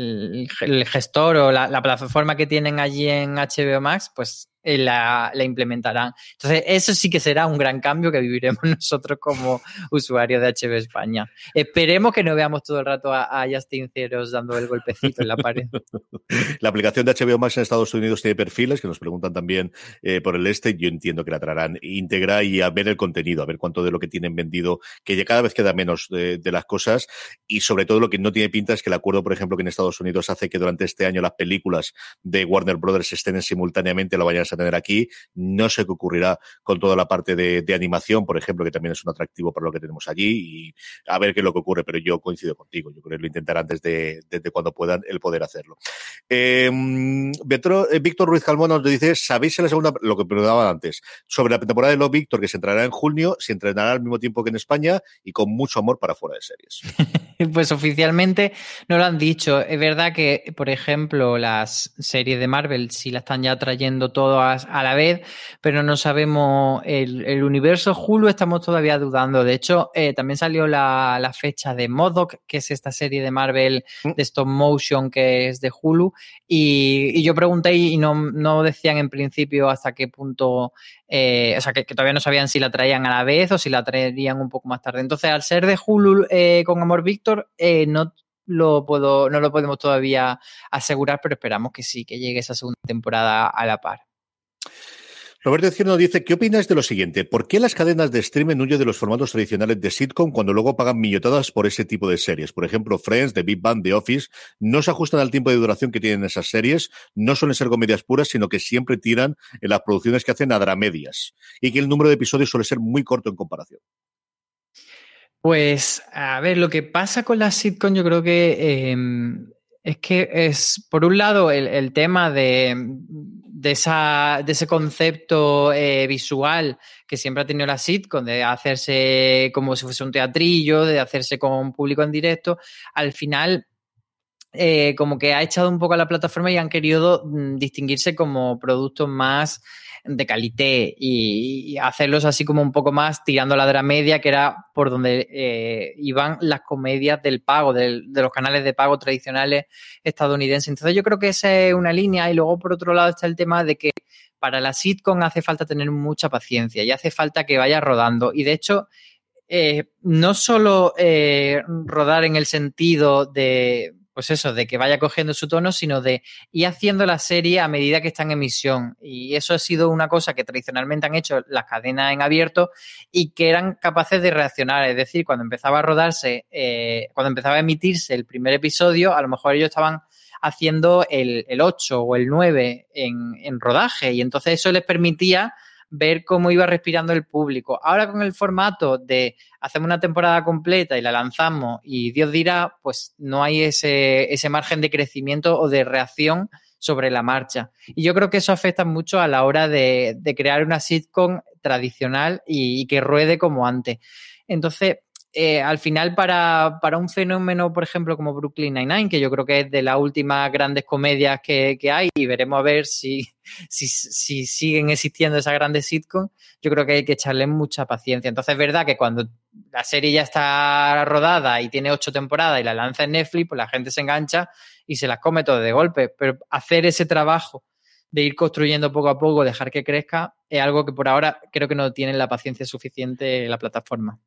gestor o la plataforma que tienen allí en HBO Max, pues la implementarán. Entonces, eso sí que será un gran cambio que viviremos nosotros como usuarios de HBO España. Esperemos que no veamos todo el rato a Justin Theroux dando el golpecito en la pared. La aplicación de HBO Max en Estados Unidos tiene perfiles, que nos preguntan también por el este. Yo entiendo que la traerán íntegra y a ver el contenido, a ver cuánto de lo que tienen vendido, que ya cada vez queda menos de las cosas, y sobre todo lo que no tiene pinta es que el acuerdo, por ejemplo, que en Estados Unidos hace que durante este año las películas de Warner Brothers estén simultáneamente, lo vayan a tener aquí. No sé qué ocurrirá con toda la parte de animación, por ejemplo, que también es un atractivo para lo que tenemos allí, y a ver qué es lo que ocurre, pero yo coincido contigo. Yo creo que lo intentarán desde cuando puedan el poder hacerlo. Víctor Ruiz Calmón nos dice, ¿sabéis en la segunda, lo que preguntaba antes, sobre la temporada de Love, Víctor, que se entrará en junio, se entrenará al mismo tiempo que en España y con mucho amor para Fuera de Series? Pues oficialmente no lo han dicho. Es verdad que, por ejemplo, las series de Marvel sí la están ya trayendo todas a la vez, pero no sabemos el universo Hulu, estamos todavía dudando. De hecho, también salió la fecha de M.O.D.O.K., que es esta serie de Marvel de stop motion que es de Hulu, y yo pregunté y no decían en principio hasta qué punto, o sea, que todavía no sabían si la traían a la vez o si la traerían un poco más tarde. Entonces, al ser de Hulu con Amor Víctor, no lo podemos todavía asegurar, pero esperamos que sí, que llegue esa segunda temporada a la par. Roberto Izquierdo dice, ¿qué opinas de lo siguiente? ¿Por qué las cadenas de streaming huyen de los formatos tradicionales de sitcom cuando luego pagan millotadas por ese tipo de series? Por ejemplo, Friends, The Big Bang, The Office, no se ajustan al tiempo de duración que tienen esas series, no suelen ser comedias puras, sino que siempre tiran en las producciones que hacen a dramedias y que el número de episodios suele ser muy corto en comparación. Pues, a ver, lo que pasa con la sitcom yo creo que es que es, por un lado, el tema de ese concepto visual que siempre ha tenido la sitcom, de hacerse como si fuese un teatrillo, de hacerse con un público en directo, al final como que ha echado un poco a la plataforma y han querido distinguirse como productos más de calité y hacerlos así como un poco más tirando a la dramedia, que era por donde iban las comedias del pago, de los canales de pago tradicionales estadounidenses. Entonces yo creo que esa es una línea y luego por otro lado está el tema de que para la sitcom hace falta tener mucha paciencia y hace falta que vaya rodando y de hecho no solo rodar en el sentido de pues eso, de que vaya cogiendo su tono, sino de ir haciendo la serie a medida que está en emisión. Y eso ha sido una cosa que tradicionalmente han hecho las cadenas en abierto y que eran capaces de reaccionar. Es decir, cuando empezaba a rodarse, cuando empezaba a emitirse el primer episodio, a lo mejor ellos estaban haciendo el 8 o el 9 en rodaje y entonces eso les permitía ver cómo iba respirando el público. Ahora con el formato de hacemos una temporada completa y la lanzamos y Dios dirá, pues no hay ese margen de crecimiento o de reacción sobre la marcha. Y yo creo que eso afecta mucho a la hora de crear una sitcom tradicional y que ruede como antes. Entonces, al final para un fenómeno, por ejemplo, como Brooklyn Nine-Nine, que yo creo que es de las últimas grandes comedias que hay, y veremos a ver si siguen existiendo esas grandes sitcoms, yo creo que hay que echarle mucha paciencia. Entonces es verdad que cuando la serie ya está rodada y tiene 8 temporadas y la lanza en Netflix, pues la gente se engancha y se las come todo de golpe, pero hacer ese trabajo de ir construyendo poco a poco, dejar que crezca, es algo que por ahora creo que no tienen la paciencia suficiente la plataforma.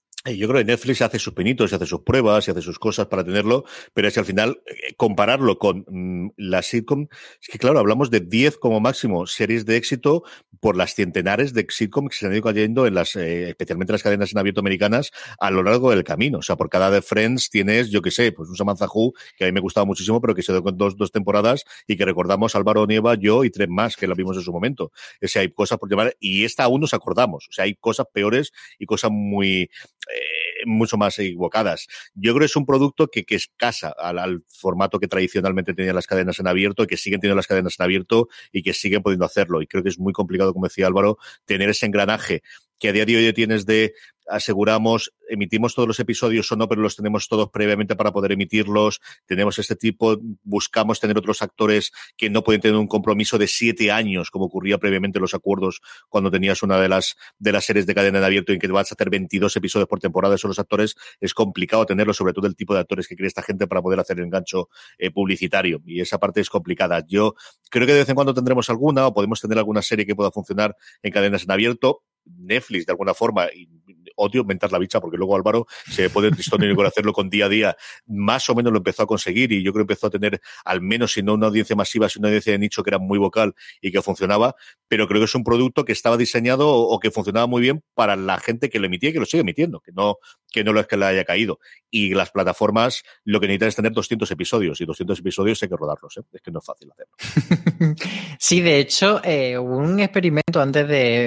Yo creo que Netflix hace sus pinitos, hace sus pruebas y hace sus cosas para tenerlo, pero es que al final compararlo con la sitcom, es que claro, hablamos de 10 como máximo series de éxito por las centenares de sitcoms que se han ido cayendo en las, especialmente las cadenas en abierto americanas a lo largo del camino. O sea, por cada de Friends tienes, yo qué sé, pues un Samantha Who, que a mí me gustaba muchísimo, pero que se dio con dos temporadas y que recordamos Álvaro Nieva, yo y 3 más que la vimos en su momento. O sea, hay cosas por llamar, y esta aún nos acordamos. O sea, hay cosas peores y cosas muy mucho más equivocadas. Yo creo que es un producto que escasa al formato que tradicionalmente tenían las cadenas en abierto y que siguen teniendo las cadenas en abierto y que siguen pudiendo hacerlo. Y creo que es muy complicado, como decía Álvaro, tener ese engranaje que a día de hoy tienes de aseguramos, emitimos todos los episodios o no, pero los tenemos todos previamente para poder emitirlos, tenemos este tipo, buscamos tener otros actores que no pueden tener un compromiso de 7 años, como ocurría previamente en los acuerdos cuando tenías una de las series de cadena en abierto en que vas a hacer 22 episodios por temporada, esos los actores, es complicado tenerlos, sobre todo el tipo de actores que quiere esta gente para poder hacer el engancho publicitario, y esa parte es complicada. Yo creo que de vez en cuando tendremos alguna, o podemos tener alguna serie que pueda funcionar en cadenas en abierto. Netflix, de alguna forma, y odio mentar la bicha porque luego Álvaro se puede tristón y con hacerlo con día a día, más o menos lo empezó a conseguir y yo creo que empezó a tener al menos, si no una audiencia masiva, sino una audiencia de nicho que era muy vocal y que funcionaba, pero creo que es un producto que estaba diseñado o que funcionaba muy bien para la gente que lo emitía y que lo sigue emitiendo, que no es que le haya caído. Y las plataformas lo que necesitan es tener 200 episodios y 200 episodios hay que rodarlos, ¿eh? Es que no es fácil hacerlo. Sí, de hecho, hubo un experimento antes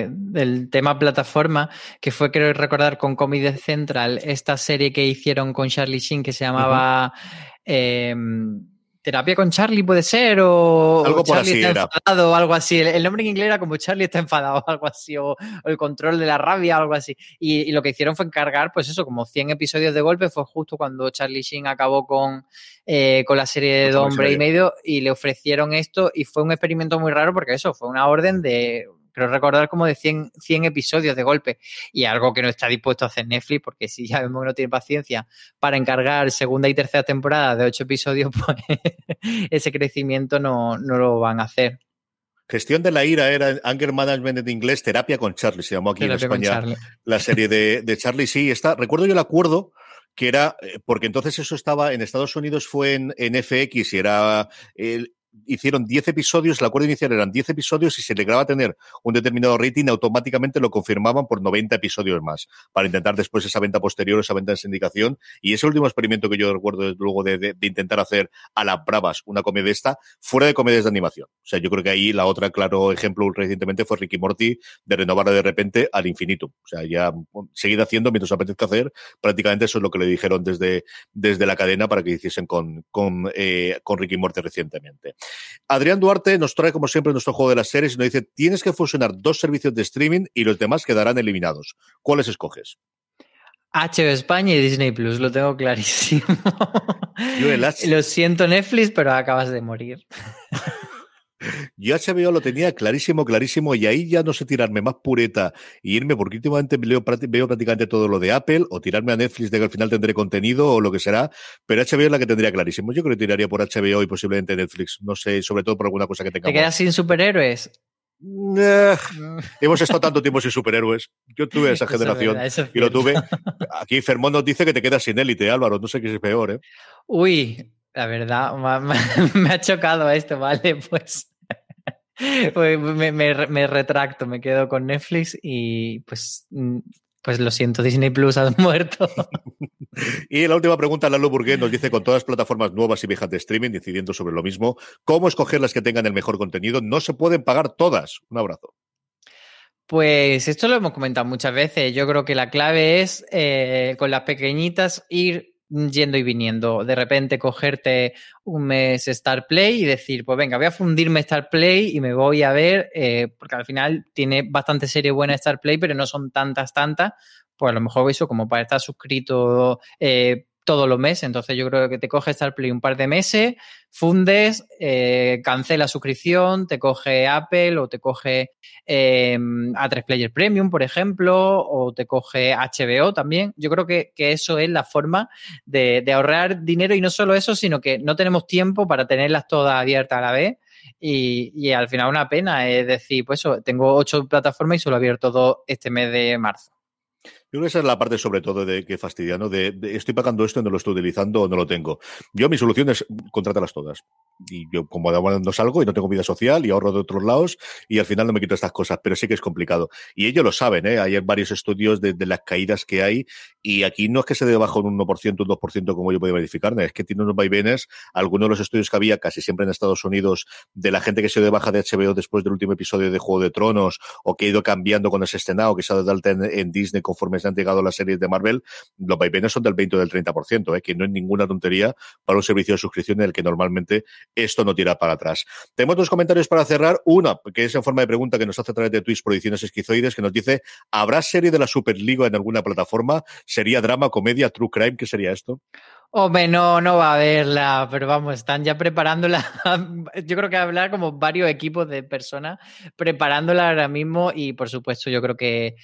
del tema plataforma que fue, creo recordar, con Comedy Central, esta serie que hicieron con Charlie Sheen que se llamaba Terapia con Charlie, puede ser, o algo por Charlie así está era. enfadado o algo así. El nombre en inglés era como Charlie está enfadado o algo así, o el control de la rabia o algo así. Y lo que hicieron fue encargar, pues eso, como 100 episodios de golpe. Fue justo cuando Charlie Sheen acabó con la serie de 2 hombres y medio y le ofrecieron esto y fue un experimento muy raro porque eso, fue una orden de, creo recordar, como de 100 episodios de golpe, y algo que no está dispuesto a hacer Netflix, porque si ya vemos que no tiene paciencia para encargar segunda y tercera temporada de 8 episodios, pues ese crecimiento no lo van a hacer. Gestión de la ira era Anger Management en inglés, Terapia con Charlie, se llamó aquí en España la serie de Charlie. Sí, está, recuerdo yo el acuerdo que era, porque entonces eso estaba en Estados Unidos, fue en FX y era hicieron 10 episodios, el acuerdo inicial eran 10 episodios y si lograba tener un determinado rating, automáticamente lo confirmaban por 90 episodios más, para intentar después esa venta posterior, esa venta en sindicación. Y ese último experimento que yo recuerdo desde luego de intentar hacer a las bravas una comedia fuera de comedias de animación. O sea, yo creo que ahí la otra, claro, ejemplo recientemente fue Ricky Morty, de renovarla de repente al infinito. O sea, ya seguir haciendo mientras apetezca hacer, prácticamente eso es lo que le dijeron desde la cadena para que hiciesen con Ricky Morty recientemente. Adrián Duarte nos trae, como siempre, nuestro juego de las series y nos dice, tienes que fusionar 2 servicios de streaming y los demás quedarán eliminados. ¿Cuáles escoges? HBO España y Disney Plus, lo tengo clarísimo. Lo siento, Netflix, pero acabas de morir. Yo HBO lo tenía clarísimo, y ahí ya no sé tirarme más pureta y irme, porque últimamente veo prácticamente todo lo de Apple, o tirarme a Netflix de que al final tendré contenido o lo que será, pero HBO es la que tendría clarísimo. Yo creo que tiraría por HBO y posiblemente Netflix, no sé, sobre todo por alguna cosa que tengamos. ¿Te quedas sin superhéroes? Hemos estado tanto tiempo sin superhéroes. Yo tuve esa generación y lo tuve. Aquí Fermón nos dice que te quedas sin Élite, Álvaro, no sé qué es peor, ¿eh? Uy, la verdad, me ha chocado esto, vale, pues me retracto, me quedo con Netflix y pues lo siento, Disney Plus has muerto. Y la última pregunta, Lalo Burguet nos dice, con todas las plataformas nuevas y viejas de streaming decidiendo sobre lo mismo, ¿cómo escoger las que tengan el mejor contenido? No se pueden pagar todas. Un abrazo. Pues esto lo hemos comentado muchas veces. Yo creo que la clave es con las pequeñitas ir yendo y viniendo. De repente cogerte un mes Star Play y decir, pues venga, voy a fundirme Star Play y me voy a ver, porque al final tiene bastante serie buena Star Play, pero no son tantas, pues a lo mejor eso como para estar suscrito todos los meses. Entonces yo creo que te coge Star Play un par de meses, fundes, cancela suscripción, te coge Apple o te coge A3 Player Premium, por ejemplo, o te coge HBO también. Yo creo que eso es la forma de ahorrar dinero, y no solo eso, sino que no tenemos tiempo para tenerlas todas abiertas a la vez. Y al final una pena, es decir, pues eso, tengo 8 plataformas y solo he abierto 2 este mes de marzo. Yo creo que esa es la parte sobre todo de que fastidiano, de estoy pagando esto y no lo estoy utilizando o no lo tengo. Yo mi solución es contrátalas todas. Y yo como no salgo y no tengo vida social y ahorro de otros lados y al final no me quito estas cosas, pero sí que es complicado. Y ellos lo saben, ¿eh? Hay varios estudios de las caídas que hay y aquí no es que se dé bajo un 1%, un 2% como yo podía verificarme, es que tiene unos vaivenes. Algunos de los estudios que había casi siempre en Estados Unidos de la gente que se dio de baja de HBO después del último episodio de Juego de Tronos o que ha ido cambiando cuando se ha estrenado, que se ha dado de alta en Disney conforme se han llegado las series de Marvel, los vaivenes son del 20 o del 30%, que no es ninguna tontería para un servicio de suscripción en el que normalmente esto no tira para atrás. Tenemos 2 comentarios para cerrar. Una, que es en forma de pregunta que nos hace a través de Twitch Proyecciones Esquizoides, que nos dice, ¿habrá serie de la Superliga en alguna plataforma? ¿Sería drama, comedia, true crime? ¿Qué sería esto? Hombre, no va a haberla, pero vamos, están ya preparándola. Yo creo que hablar como varios equipos de personas preparándola ahora mismo y, por supuesto, yo creo que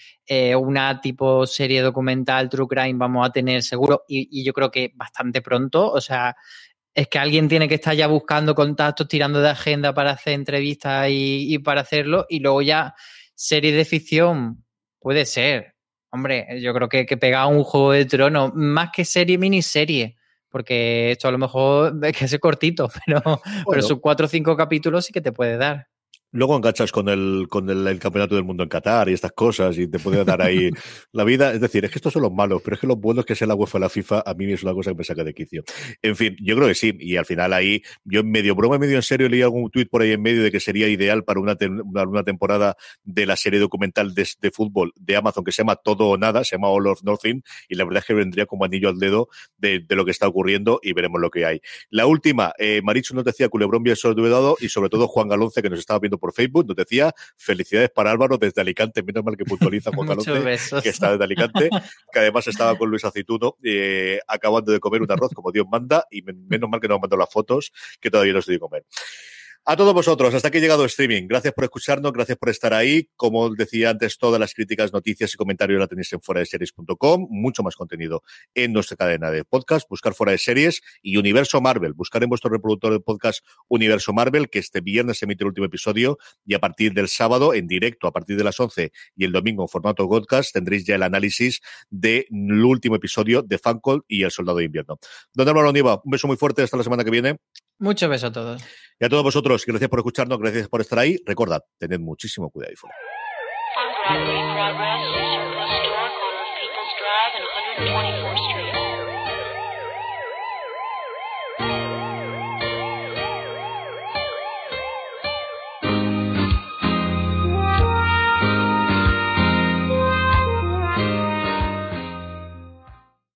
una tipo serie documental, True Crime, vamos a tener seguro y yo creo que bastante pronto. O sea, es que alguien tiene que estar ya buscando contactos, tirando de agenda para hacer entrevistas y para hacerlo, y luego ya serie de ficción puede ser. Hombre, yo creo que pega un Juego de Tronos, más que serie, miniserie. Porque esto a lo mejor es que es cortito, pero sus 4 o 5 capítulos sí que te puede dar. Luego enganchas con el campeonato del mundo en Qatar y estas cosas y te puede dar ahí la vida. Es decir, es que estos son los malos, pero es que los buenos que sea la UEFA o la FIFA a mí es una cosa que me saca de quicio. En fin, yo creo que sí. Y al final ahí, yo medio broma, medio en serio, leí algún tuit por ahí en medio de que sería ideal para una temporada de la serie documental de fútbol de Amazon que se llama Todo o Nada, se llama All or Nothing, y la verdad es que vendría como anillo al dedo de lo que está ocurriendo y veremos lo que hay. La última, Marichu nos decía Culebrón bien saludado y sobre todo Juan Galonce, que nos estaba viendo por Facebook, nos decía felicidades para Álvaro desde Alicante, menos mal que puntualiza Juan Galonce, que está desde Alicante, que además estaba con Luis Aceituno acabando de comer un arroz como Dios manda y menos mal que nos mandó las fotos que todavía no estoy de comer. A todos vosotros, hasta aquí ha llegado streaming. Gracias por escucharnos, gracias por estar ahí. Como decía antes, todas las críticas, noticias y comentarios la tenéis en fueradeseries.com. Mucho más contenido en nuestra cadena de podcast. Buscar Fuera de Series y Universo Marvel. Buscar en vuestro reproductor de podcast Universo Marvel, que este viernes se emite el último episodio y a partir del sábado, en directo, a partir de las 11 y el domingo en formato podcast, tendréis ya el análisis del último episodio de Falcon y El Soldado de Invierno. Don Álvaro Nieva, un beso muy fuerte. Hasta la semana que viene. Muchos besos a todos. Y a todos vosotros, gracias por escucharnos, gracias por estar ahí. Recordad, tened muchísimo cuidado ahí fuera. On Broadway, Progress is your historic corner of People's Drive and 124th Street.